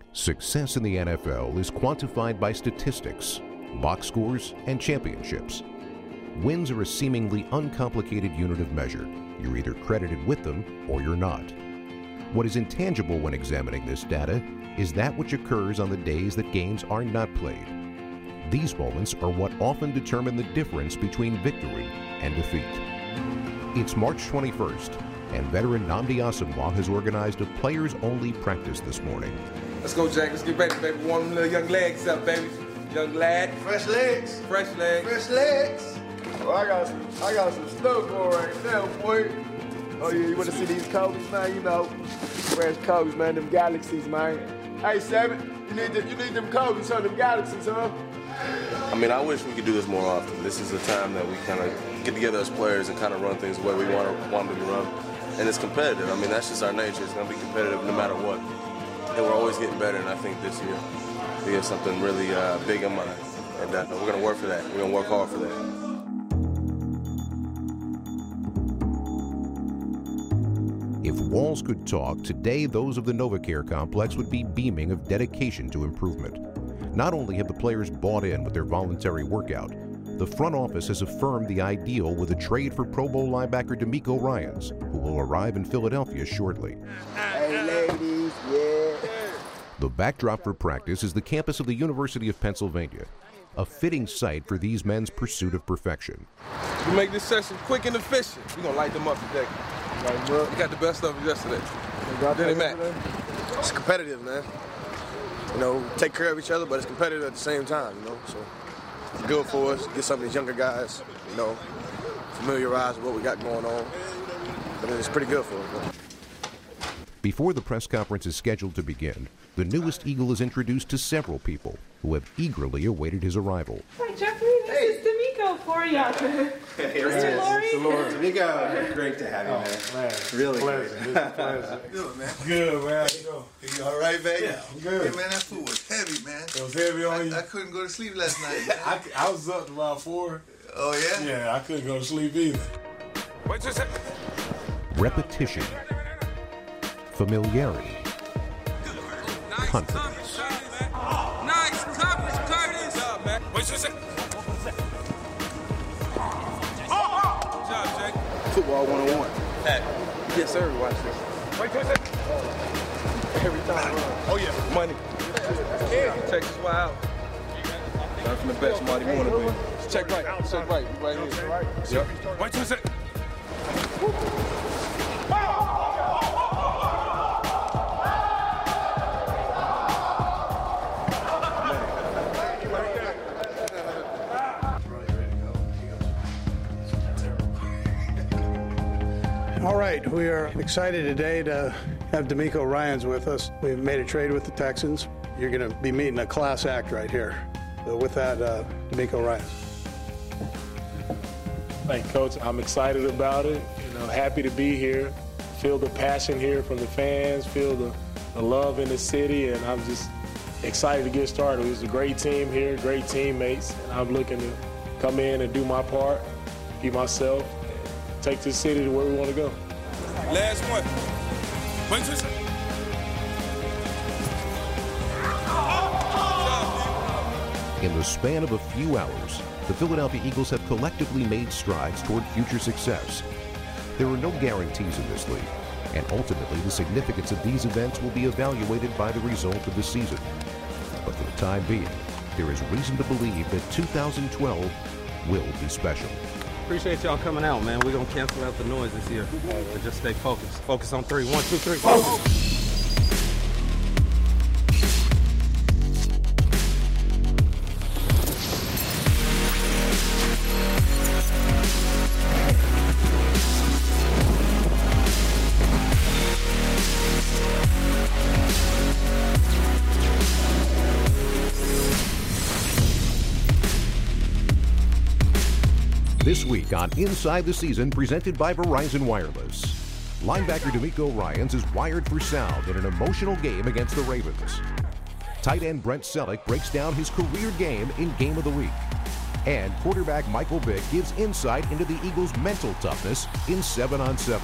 Success in the NFL is quantified by statistics, box scores, and championships. Wins are a seemingly uncomplicated unit of measure. You're either credited with them or you're not. What is intangible when examining this data is that which occurs on the days that games are not played. These moments are what often determine the difference between victory and defeat. It's March 21st, and veteran Nnamdi Asomugha has organized a players-only practice this morning. Let's go, Jack. Let's get ready, baby. Warm them little young legs up, baby. Young lad. Fresh legs. Fresh legs. Fresh legs. Oh, I got some stuff going right now, boy. Oh yeah, you wanna see these Kobe's, man? You know, fresh Kobe's, man. Them Galaxies, man. Hey, Seven, you need them Kobe's, huh? Them Galaxies, huh? I mean, I wish we could do this more often. This is a time that we kind of get together as players and kind of run things the way we want them to be run. And it's competitive. I mean, that's just our nature. It's going to be competitive no matter what. And we're always getting better, and I think this year we have something really big in mind. And we're going to work for that. We're going to work hard for that. If walls could talk, today those of the NovaCare complex would be beaming of dedication to improvement. Not only have the players bought in with their voluntary workout, the front office has affirmed the ideal with a trade for Pro Bowl linebacker DeMeco Ryans, who will arrive in Philadelphia shortly. Hey, ladies, yeah. The backdrop for practice is the campus of the University of Pennsylvania, a fitting site for these men's pursuit of perfection. We make this session quick and efficient. We're going to light them up today. We got the best of it yesterday. Denny Mac. It's competitive, man. You know, take care of each other, but it's competitive at the same time, you know. So it's good for us. Get some of these younger guys, you know, familiarized with what we got going on. But it's pretty good for us, man. Before the press conference is scheduled to begin, the newest Eagle is introduced to several people who have eagerly awaited his arrival. Hi, Jeffrey. This is DeMeco for you. Mr. Laurie. DeMeco, great to have you, man. Really Pleasure. Good, man. Good, man. You all right, baby? Yeah, I'm good. Hey, man, that food was heavy, man. It was heavy on you? I couldn't go to sleep last night, man. I was up to around 4. Oh, yeah? Yeah, I couldn't go to sleep either. Wait just a second. Repetition, familiarity, confidence. Nice coverage, Curtis. Good job, man. Wait just a second. Good job, Jake. Football 101. Hey. Yes, sir. Watch this. Wait just a second. Every time. Oh, yeah. Money. Texas wild. Learn from the best, Marty Moore. Check right. Check right. Right here. Yep. Wait just a second. All right, we are excited today to have DeMeco Ryans with us. We've made a trade with the Texans. You're going to be meeting a class act right here. So with that, DeMeco Ryans. Thank you, Coach. I'm excited about it. Happy to be here. Feel the passion here from the fans. Feel the love in the city, and I'm just excited to get started. It's a great team here, great teammates, and I'm looking to come in and do my part, be myself, take this city to where we want to go. Last one. Wait just a second. In the span of a few hours, the Philadelphia Eagles have collectively made strides toward future success. There are no guarantees in this league, and ultimately the significance of these events will be evaluated by the result of the season. But for the time being, there is reason to believe that 2012 will be special. Appreciate y'all coming out, man. We're going to cancel out the noise this year. But just stay focused. Focus on 3. 1, 2, 3. Focus! This week on Inside the Season, presented by Verizon Wireless. Linebacker DeMeco Ryans is wired for sound in an emotional game against the Ravens. Tight end Brent Selleck breaks down his career game in Game of the Week. And quarterback Michael Vick gives insight into the Eagles' mental toughness in 7-on-7.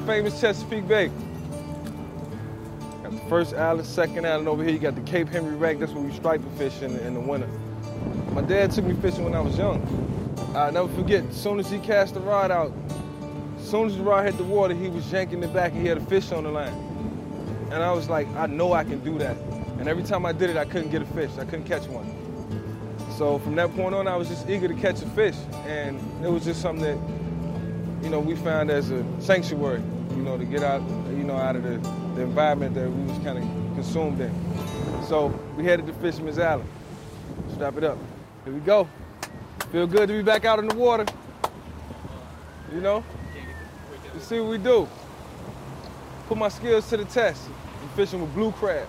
famous Chesapeake Bay. Got the first island, second island over here. You got the Cape Henry Wreck. That's where we striper fish in the winter. My dad took me fishing when I was young. I'll never forget, as soon as he cast the rod out, as soon as the rod hit the water, he was yanking it back and he had a fish on the line. And I was like, I know I can do that. And every time I did it, I couldn't get a fish. I couldn't catch one. So from that point on, I was just eager to catch a fish. And it was just something that, we found as a sanctuary, to get out, out of the environment that we was kind of consumed in. So we headed to Fisherman's Island. Strap it up. Here we go. Feel good to be back out in the water. Let's see what we do. Put my skills to the test. I'm fishing with blue crab.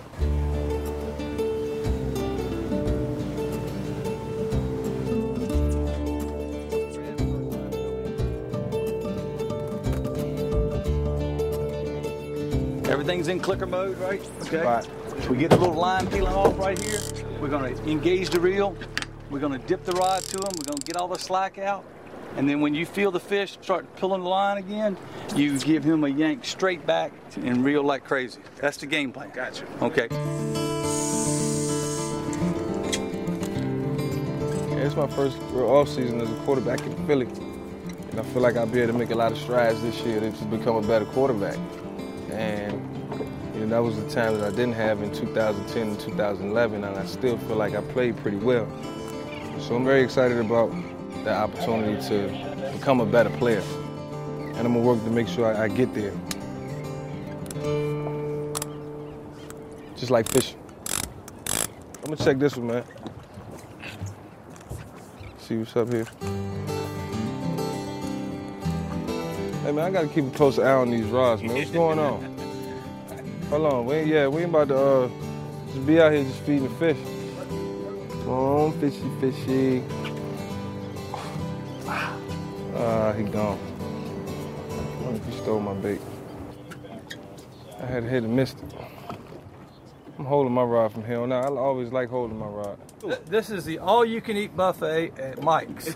Everything's in clicker mode, right? Okay. Right. We get a little line peeling off right here. We're going to engage the reel. We're going to dip the rod to them. We're going to get all the slack out. And then when you feel the fish start pulling the line again, you give him a yank straight back and reel like crazy. That's the game plan. Gotcha. Okay. Yeah, it's my first real off season as a quarterback in Philly. And I feel like I'll be able to make a lot of strides this year to become a better quarterback. And that was the time that I didn't have in 2010 and 2011, and I still feel like I played pretty well. So I'm very excited about the opportunity to become a better player. And I'm gonna work to make sure I get there. Just like fishing. I'm gonna check this one, man. See what's up here. Hey, man, I gotta keep a close eye on these rods, man. What's going on? Hold on, we ain't about to just be out here just feeding the fish. Come on, fishy, fishy. He gone. I wonder if he stole my bait. I had to hit and missed it. I'm holding my rod from here on out. I always like holding my rod. This is the all-you-can-eat buffet at Mike's.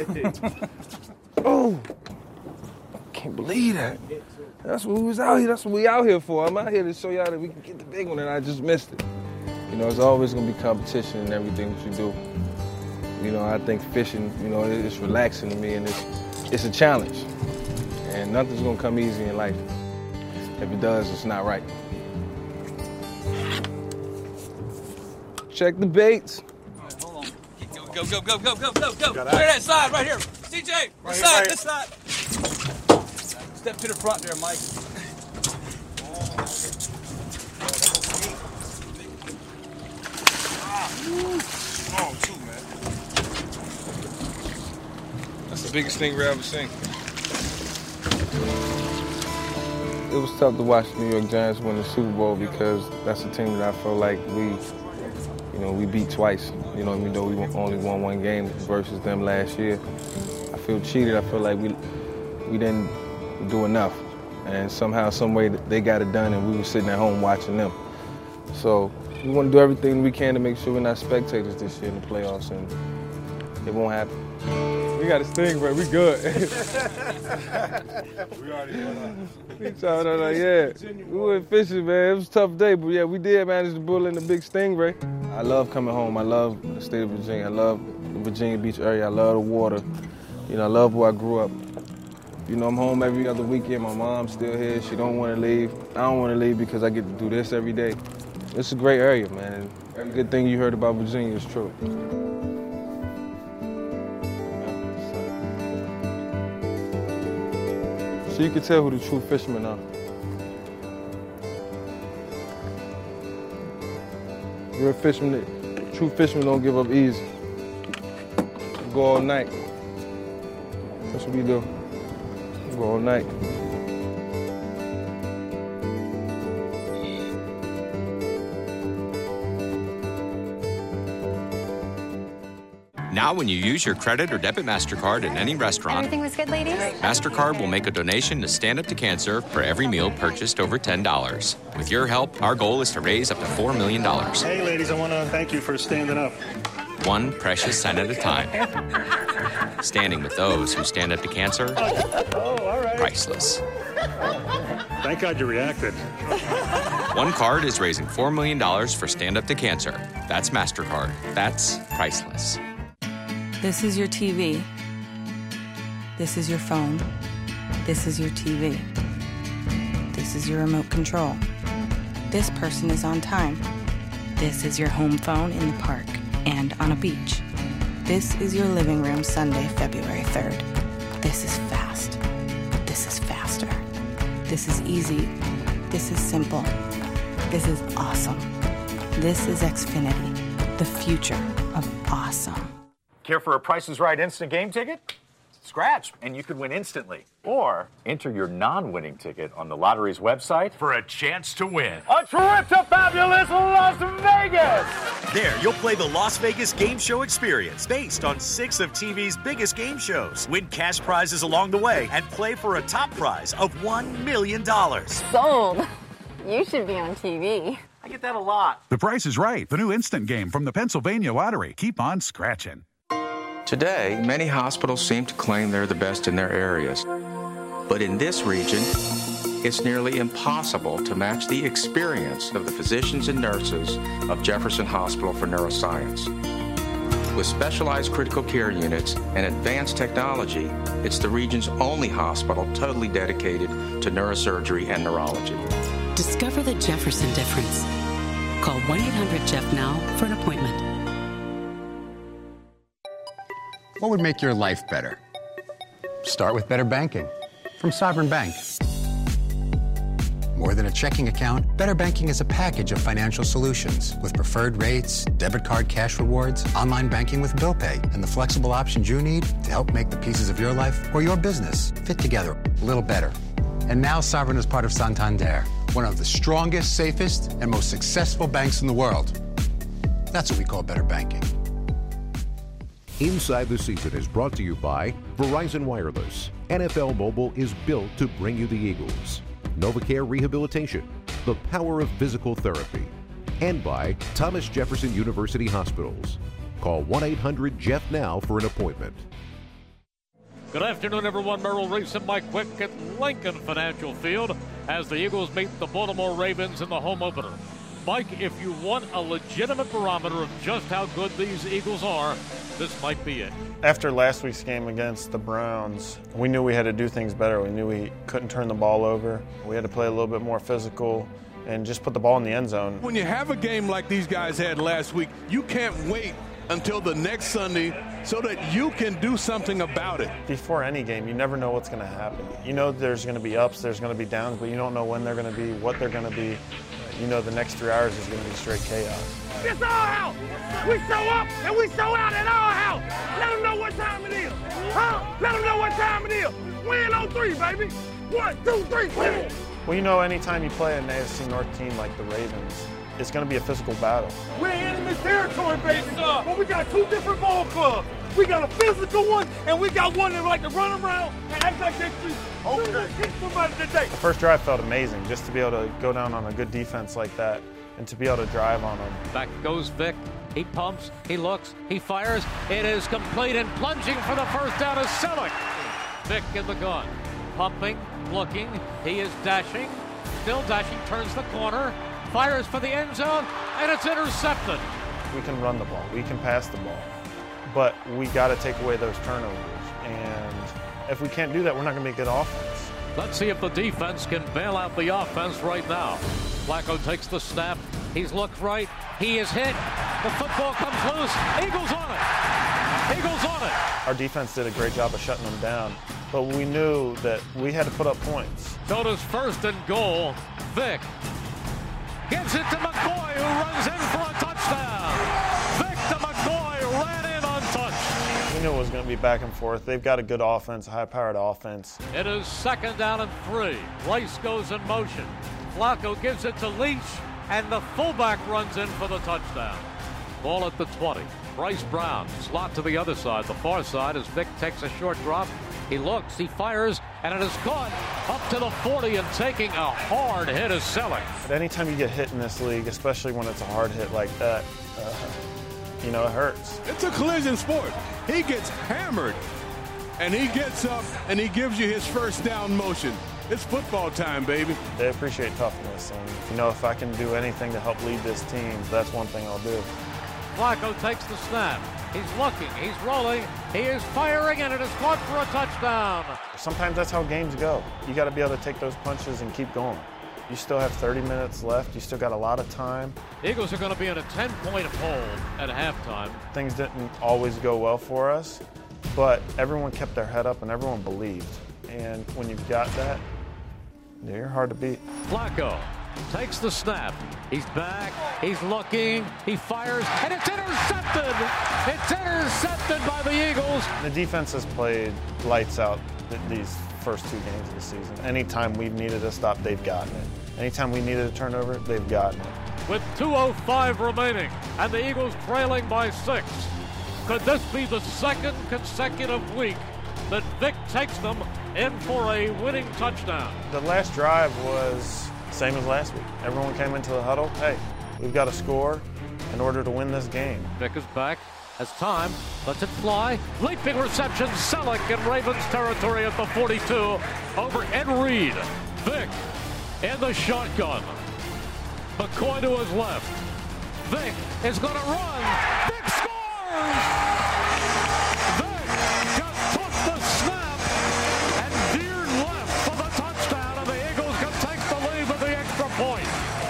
Oh! Can't believe that. That's what we was out here. That's what we out here for. I'm out here to show y'all that we can get the big one, and I just missed it. It's always gonna be competition in everything that you do. I think fishing, it's relaxing to me, and it's a challenge. And nothing's gonna come easy in life. If it does, it's not right. Check the baits. Right, hold on. Go. Look at that side right here. DJ, this side. Step to the front there, Mike. Strong too, man. That's the biggest stingray I've ever seen. It was tough to watch the New York Giants win the Super Bowl because that's a team that I felt like we beat twice. Even though we only won one game versus them last year. I feel cheated. I feel like we didn't do enough. And somehow, some way, they got it done, and we were sitting at home watching them. So we want to do everything we can to make sure we're not spectators this year in the playoffs, and it won't happen. We got a stingray. We good. We already yeah. We went fishing, man. It was a tough day, but yeah, we did manage to pull in the big stingray. I love coming home. I love the state of Virginia. I love the Virginia Beach area. I love the water. I love where I grew up. I'm home every other weekend. My mom's still here. She don't want to leave. I don't want to leave because I get to do this every day. It's a great area, man. And every good thing you heard about Virginia is true. So you can tell who the true fishermen are. Real fishermen, true fishermen don't give up easy. We go all night. That's what we do. We go all night. Now when you use your credit or debit MasterCard at any restaurant, everything was good, ladies? MasterCard will make a donation to Stand Up to Cancer for every meal purchased over $10. With your help, our goal is to raise up to $4 million. Hey, ladies, I want to thank you for standing up. One precious cent at a time. Standing with those who stand up to cancer, priceless. Thank God you reacted. One card is raising $4 million for Stand Up to Cancer. That's MasterCard. That's priceless. This is your TV. This is your phone. This is your TV. This is your remote control. This person is on time. This is your home phone in the park and on a beach. This is your living room Sunday, February 3rd. This is fast. This is faster. This is easy. This is simple. This is awesome. This is Xfinity, the future of awesome. Care for a Price is Right instant game ticket? Scratch, and you could win instantly. Or enter your non-winning ticket on the lottery's website for a chance to win a trip to fabulous Las Vegas! There, you'll play the Las Vegas Game Show experience based on 6 of TV's biggest game shows. Win cash prizes along the way and play for a top prize of $1 million. Sold. You should be on TV. I get that a lot. The Price is Right, the new instant game from the Pennsylvania Lottery. Keep on scratching. Today, many hospitals seem to claim they're the best in their areas. But in this region, it's nearly impossible to match the experience of the physicians and nurses of Jefferson Hospital for Neuroscience. With specialized critical care units and advanced technology, it's the region's only hospital totally dedicated to neurosurgery and neurology. Discover the Jefferson difference. Call 1-800-JEFF-NOW for an appointment. What would make your life better? Start with better banking from Sovereign Bank. More than a checking account, Better Banking is a package of financial solutions with preferred rates, debit card cash rewards, online banking with bill pay, and the flexible options you need to help make the pieces of your life or your business fit together a little better. And now Sovereign is part of Santander, one of the strongest, safest, and most successful banks in the world. That's what we call better banking. Inside the Season is brought to you by Verizon Wireless. NFL Mobile is built to bring you the Eagles. NovaCare Rehabilitation, the power of physical therapy. And by Thomas Jefferson University Hospitals. Call 1-800-JEFF-NOW for an appointment. Good afternoon, everyone. Merrill Reese and Mike Quick at Lincoln Financial Field as the Eagles meet the Baltimore Ravens in the home opener. Mike, if you want a legitimate barometer of just how good these Eagles are, this might be it. After last week's game against the Browns, we knew we had to do things better. We knew we couldn't turn the ball over. We had to play a little bit more physical and just put the ball in the end zone. When you have a game like these guys had last week, you can't wait until the next Sunday so that you can do something about it. Before any game, you never know what's going to happen. You know there's going to be ups, there's going to be downs, but you don't know when they're going to be, what they're going to be. You know the next 3 hours is going to be straight chaos. It's our house. We show up and we show out at our house. Let them know what time it is. Huh? Let them know what time it is. Win on 3, baby. 1, 2, 3, win. Well, you know, anytime you play an AFC North team like the Ravens, it's going to be a physical battle. We're in enemy territory, baby. But we got 2 different ball clubs. We got a physical one, and we got one that like to run around and act like they kick somebody today. The first drive felt amazing, just to be able to go down on a good defense like that and to be able to drive on them. Back goes Vick. He pumps, he looks, he fires. It is complete, and plunging for the first down is Selleck. Vick in the gun. Pumping, looking, he is dashing. Still dashing, turns the corner, fires for the end zone, and it's intercepted. We can run the ball, we can pass the ball, but we got to take away those turnovers. And if we can't do that, we're not going to be a good offense. Let's see if the defense can bail out the offense right now. Flacco takes the snap. He's looked right. He is hit. The football comes loose. Eagles on it. Eagles on it. Our defense did a great job of shutting them down, but we knew that we had to put up points. So does 1st and goal. Vick gives it to McCoy, who runs in for a touchdown. Vick to McCoy, ran in untouched. We knew it was going to be back and forth. They've got a good offense, a high-powered offense. It is 2nd down and 3. Rice goes in motion. Flacco gives it to Leach, and the fullback runs in for the touchdown. Ball at the 20. Bryce Brown, slot to the other side, the far side, as Vick takes a short drop. He looks, he fires, and it is caught up to the 40, and taking a hard hit is Selleck. But anytime you get hit in this league, especially when it's a hard hit like that, you know, it hurts. It's a collision sport. He gets hammered, and he gets up, and he gives you his first down motion. It's football time, baby. They appreciate toughness, and if I can do anything to help lead this team, that's one thing I'll do. Flacco takes the snap. He's looking, he's rolling, he is firing, and it is caught for a touchdown. Sometimes that's how games go. You got to be able to take those punches and keep going. You still have 30 minutes left. You still got a lot of time. The Eagles are going to be in a 10-point hole at halftime. Things didn't always go well for us, but everyone kept their head up and everyone believed. And when you've got that, you're hard to beat. Flacco takes the snap. He's back. He's looking. He fires, and it's intercepted. It's intercepted by the Eagles. The defense has played lights out these first 2 games of the season. Anytime we've needed a stop, they've gotten it. Anytime we needed a turnover, they've gotten it. With 2:05 remaining, and the Eagles trailing by 6. Could this be the second consecutive week that Vic takes them in for a winning touchdown? The last drive was same as last week. Everyone came into the huddle. Hey, we've got to score in order to win this game. Vic is back. Has time. Lets it fly. Leaping reception. Selleck in Ravens territory at the 42 over Ed Reed. Vic in the shotgun. McCoy to his left. Vic is going to run. Vic scores! Vic just took the snap and veered left for the touchdown, and the Eagles can take the lead with the extra point.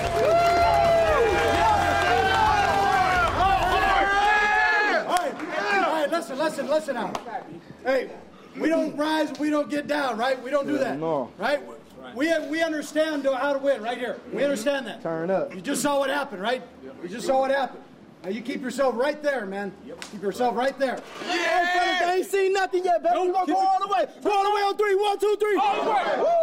Listen now. Hey, we don't rise, we don't get down, right? We don't do that. No. Right? We understand how to win right here. We understand that. Turn up. You just saw what happened, right? You just saw what happened. Now you keep yourself right there, man. Keep yourself right there. Yeah! Hey, fellas, I ain't seen nothing yet, baby. We're going to go all the way. Go all the way on 3. 1, 2, 3. All the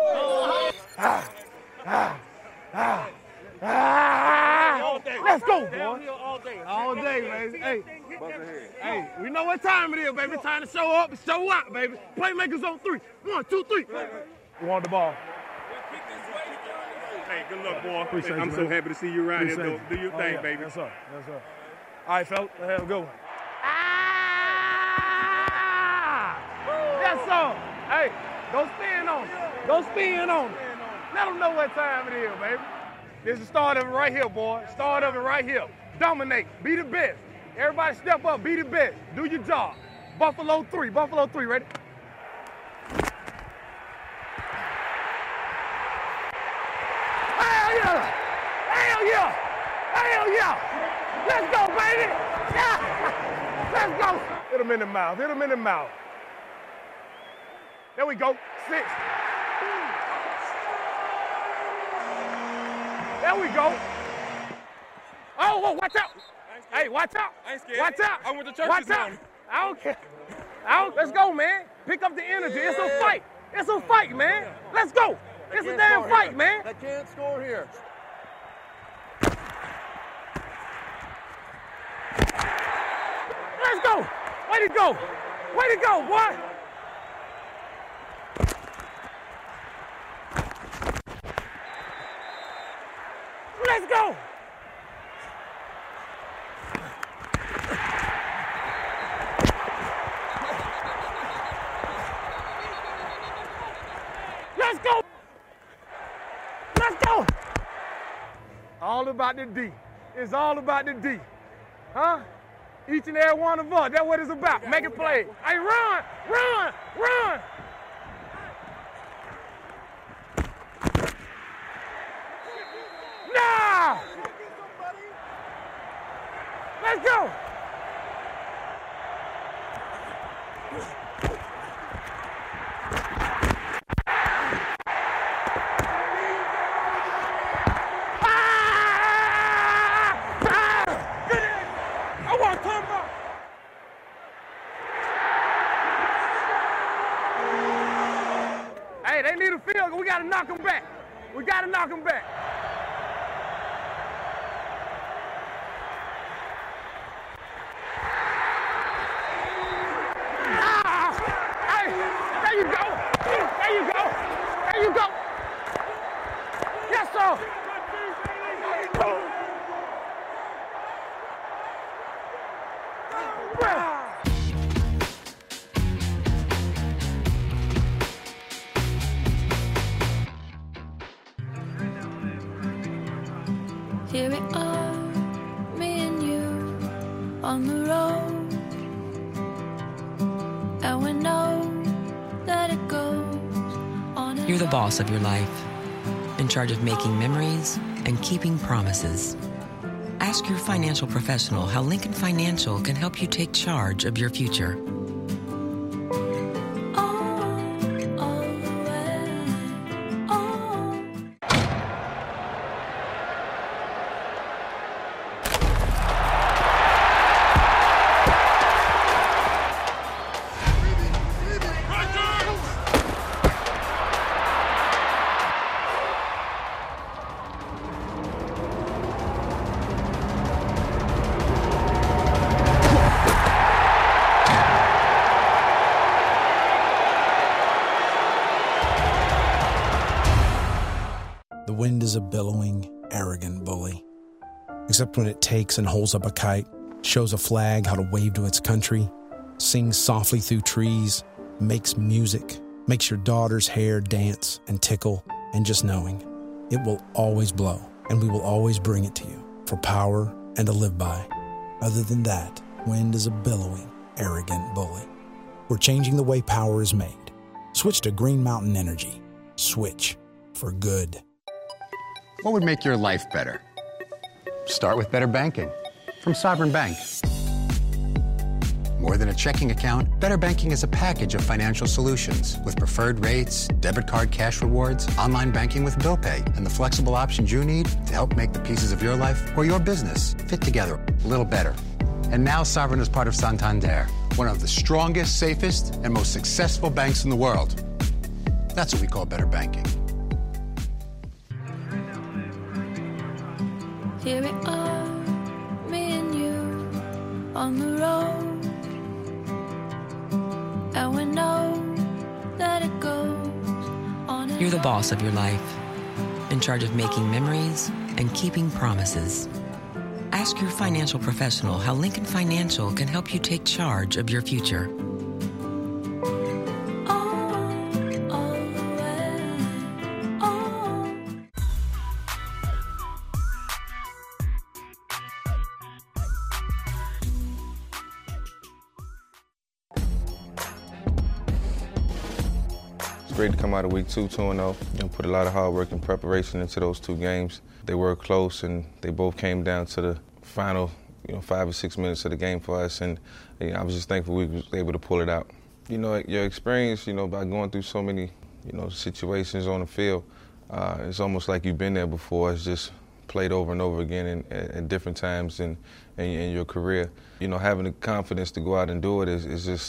way. Let's go, boy. All day, baby. Hey, we know what time it is, baby. It's time to show up and show out, baby. Playmakers on 3. 1, 2, 3. You want the ball? Hey, good luck, boy. Appreciate I'm you, so man. happy to see you around here. Do your thing, yeah. baby. Yes, sir. Yes, sir. All right, fellas. Let's have a good one. Yes, sir. Hey, go spin on it. Go spin on it. Let them know what time it is, baby. This is the start of it right here, boy. Start of it right here. Dominate. Be the best. Everybody step up. Be the best. Do your job. Buffalo 3. Buffalo 3. Ready? Hell yeah! Hell yeah! Hell yeah! Let's go, baby! Yeah! Let's go! Hit him in the mouth. Hit him in the mouth. There we go. 6. There we go. Oh, watch out. Hey, watch out. I ain't scared. Watch out. I went to church this morning. I don't care. Let's go, man. Pick up the energy. It's a fight. It's a fight, man. Let's go. It's a damn fight, man. They can't score here. Let's go. Way to go. Way to go, boy. Let's go. Let's go. Let's go. All about the D. It's all about the D. Huh? Each and every one of us. That's what it's about. Make it play. Hey, run, run, run. Nah. Let's go. Hey, they need a field goal. We got to knock them back. We got to knock them back. Hey, there you go. There you go. There you go. Yes, sir. Here we are, me and you, on the road. And we know that it goes on. You're the boss of your life, in charge of making memories and keeping promises. Ask your financial professional how Lincoln Financial can help you take charge of your future. The wind is a billowing, arrogant bully. Except when it takes and holds up a kite, shows a flag how to wave to its country, sings softly through trees, makes music, makes your daughter's hair dance and tickle, and just knowing it will always blow, and we will always bring it to you for power and to live by. Other than that, wind is a billowing, arrogant bully. We're changing the way power is made. Switch to Green Mountain Energy. Switch for good. What would make your life better? Start with better banking from Sovereign Bank. More than a checking account, Better Banking is a package of financial solutions with preferred rates, debit card cash rewards, online banking with bill pay, and the flexible options you need to help make the pieces of your life or your business fit together a little better. And now Sovereign is part of Santander, one of the strongest, safest, and most successful banks in the world. That's what we call better banking. Here we are, me and you, on the road. And we know that it goes on. You're the boss of your life, in charge of making memories and keeping promises. Ask your financial professional how Lincoln Financial can help you take charge of your future. Great to come out of week 2, 2-0. Put a lot of hard work and preparation into those 2 games. They were close, and they both came down to the final, 5 or 6 minutes of the game for us. And I was just thankful we was able to pull it out. Your experience, by going through so many, situations on the field, it's almost like you've been there before. It's just played over and over again at different times in your career. Having the confidence to go out and do it is just,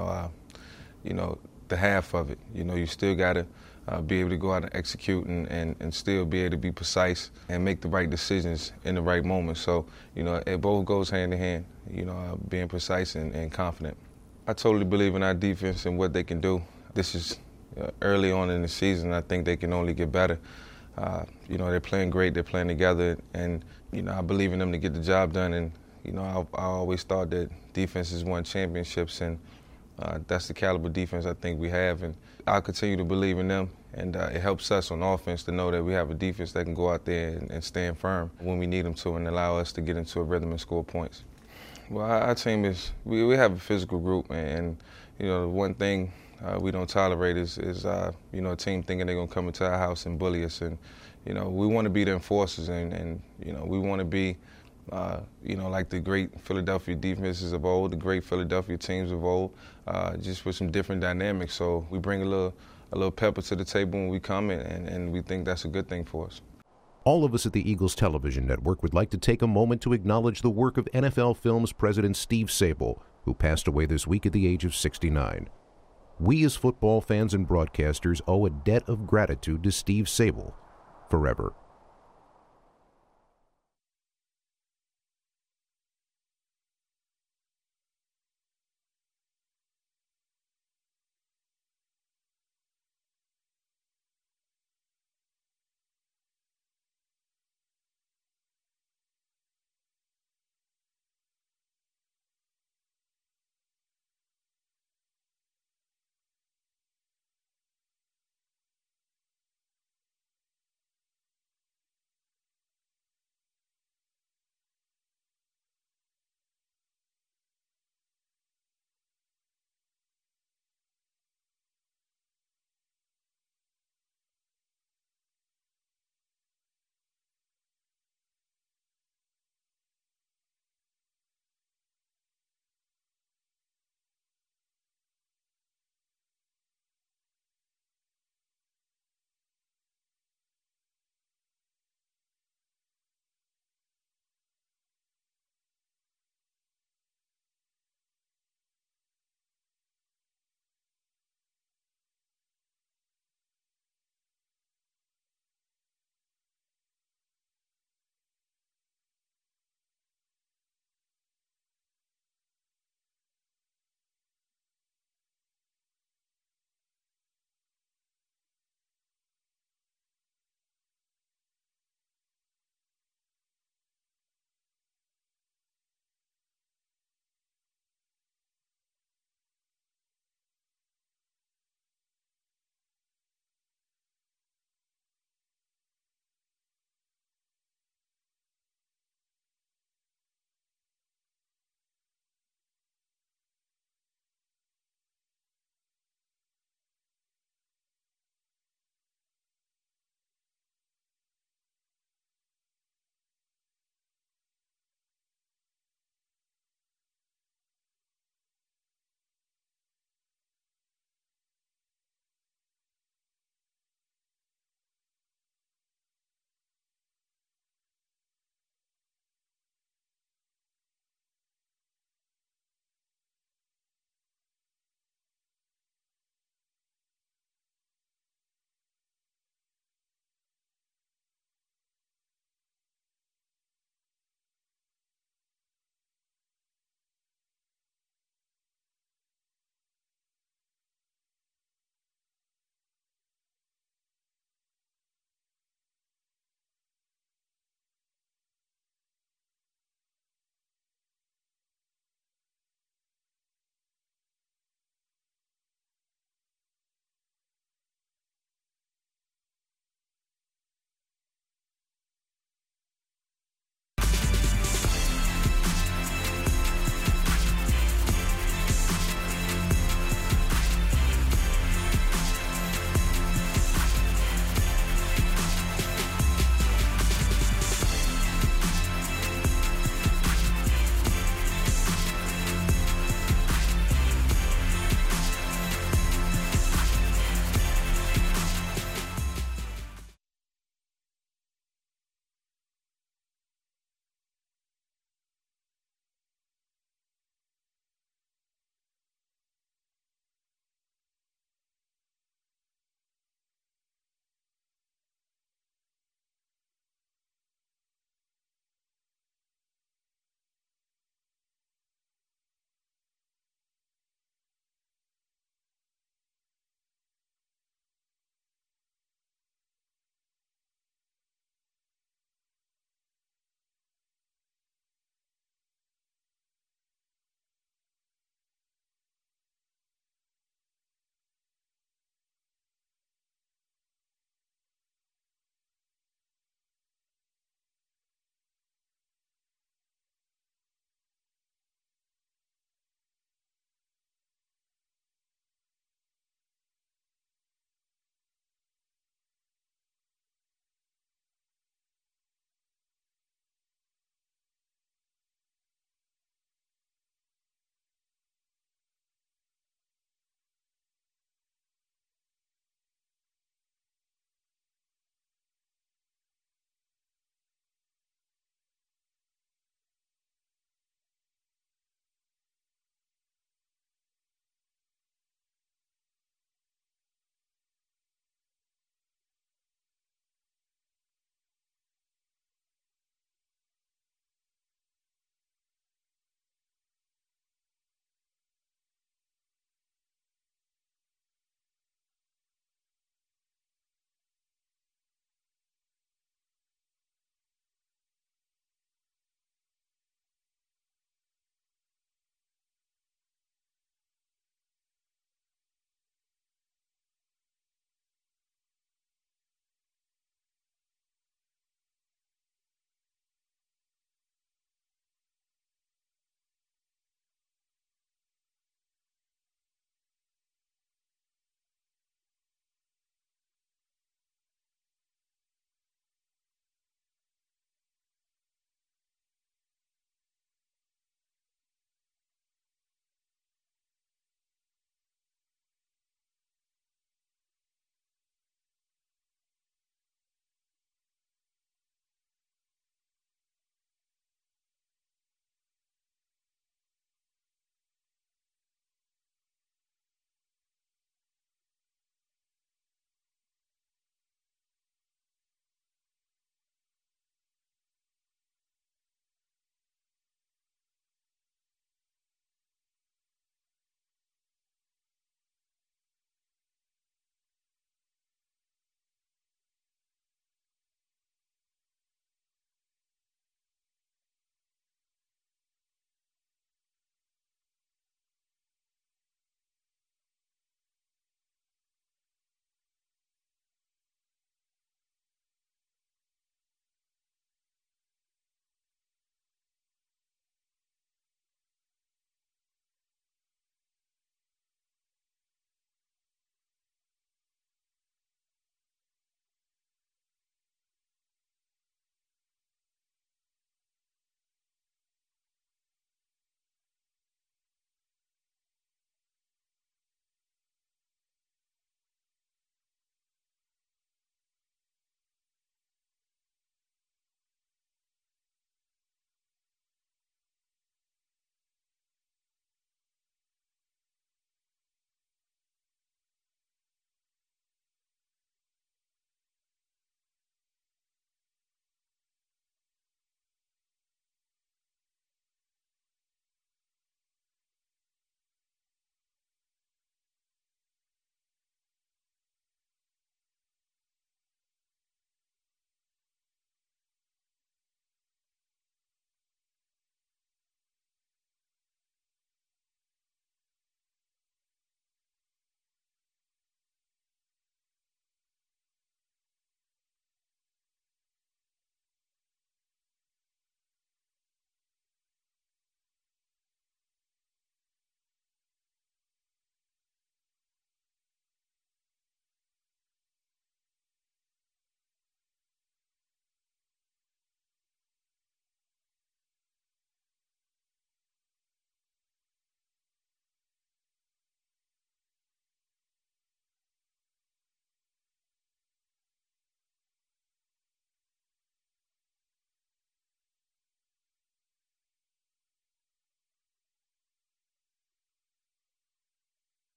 the half of it. You still got to be able to go out and execute and still be able to be precise and make the right decisions in the right moment. So, it both goes hand in hand, being precise and confident. I totally believe in our defense and what they can do. This is early on in the season. I think they can only get better. They're playing great. They're playing together. And, I believe in them to get the job done. And, I always thought that defenses won championships, and that's the caliber defense I think we have, and I'll continue to believe in them. And it helps us on offense to know that we have a defense that can go out there and stand firm when we need them to and allow us to get into a rhythm and score points. Well, our team is, we have a physical group, and one thing we don't tolerate is a team thinking they're going to come into our house and bully us. And, we want to be the enforcers, and we want to be like the great Philadelphia defenses of old, the great Philadelphia teams of old, just with some different dynamics. So we bring a little pepper to the table when we come, and we think that's a good thing for us. All of us at the Eagles Television Network would like to take a moment to acknowledge the work of NFL Films president Steve Sabol, who passed away this week at the age of 69. We as football fans and broadcasters owe a debt of gratitude to Steve Sabol forever.